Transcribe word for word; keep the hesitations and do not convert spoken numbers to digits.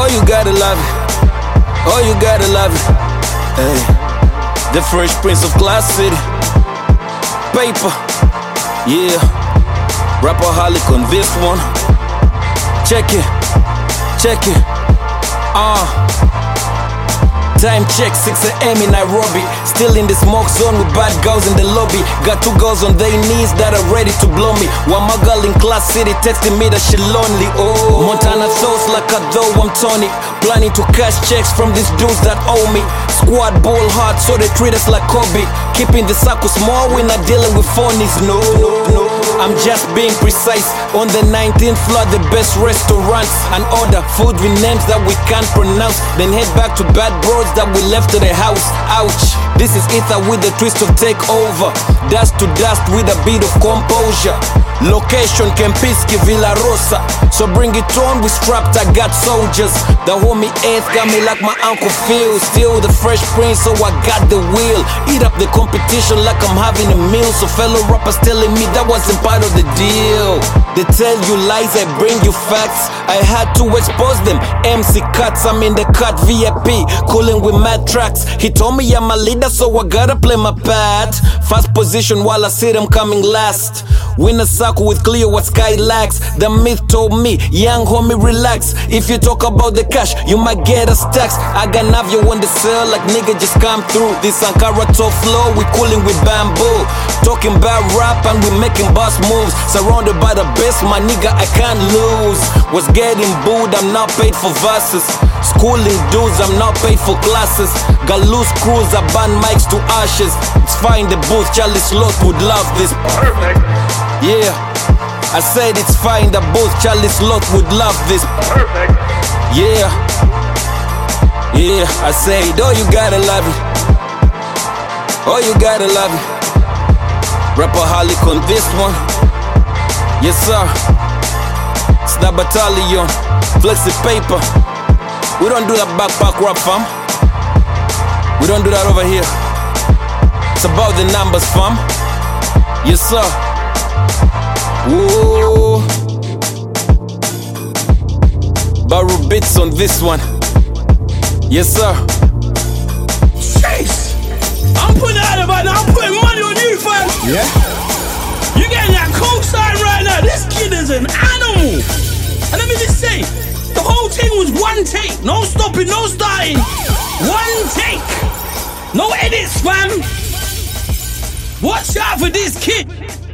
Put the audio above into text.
Oh, you gotta love it. Oh, you gotta love it. Hey, the Fresh Prince of Class City. Paper, yeah. Rapaholic on this one. Check it, check it. Ah. Uh. Time check, six a.m. in Nairobi. Still in the smoke zone with bad girls in the lobby. Got two girls on their knees that are ready to blow me. One my girl in Class City texting me that she lonely. Oh, Montana sauce like a though I'm Tony. Planning to cash checks from these dudes that owe me. Squad ball hard so they treat us like Kobe. Keeping the circle small, we're not dealing with phonies. No, no, no. I'm just being precise. On the nineteenth floor, the best restaurants. And order food with names that we can't pronounce. Then head back to bad bros that we left to the house. Ouch. This is Ether with a twist of takeover. Dust to dust with a bit of composure. Location Kempinski, Villa Rosa. So bring it on, we strapped, I got soldiers. The homie Eighth got me like my Uncle Phil. Still the Fresh Prince, so I got the wheel. Eat up the competition like I'm having a meal. So fellow rappers telling me that wasn't part of the deal. They tell you lies, I bring you facts. I had to expose them. M C Cuts, I'm in the cut, V I P. Cooling with mad tracks. He told me I'm a leader, so I gotta play my part. Fast position while I see them coming last. Win a circle with clear what sky lacks. The myth told me, young homie relax. If you talk about the cash, you might get a stacks. I got Navio on the cell like nigga just come through. This Ankara top flow, we cooling with bamboo. Talking about rap and we making boss moves. Surrounded by the best, my nigga I can't lose. Was getting booed, I'm not paid for verses. Schooling dudes, I'm not paid for classes. Got loose crews, I burn mics to ashes. It's fine the booth, Charlie Sloth would love this. Perfect. Yeah, I said it's fine that both Charlie Sloth would love this. Perfect. Yeah, yeah, I said, oh you gotta love it. Oh you gotta love it. Rapaholic on this one. Yes sir. It's the battalion. Flexi paper. We don't do that backpack rap fam. We don't do that over here. It's about the numbers fam. Yes sir. Whoa. Barrow bits on this one. Yes sir. Chase, I'm putting out about now. I'm putting money on you, fam. Yeah. You getting that co-sign right now? This kid is an animal. And let me just say, the whole thing was one take. No stopping, no starting. One take. No edits, fam. Watch out for this kid.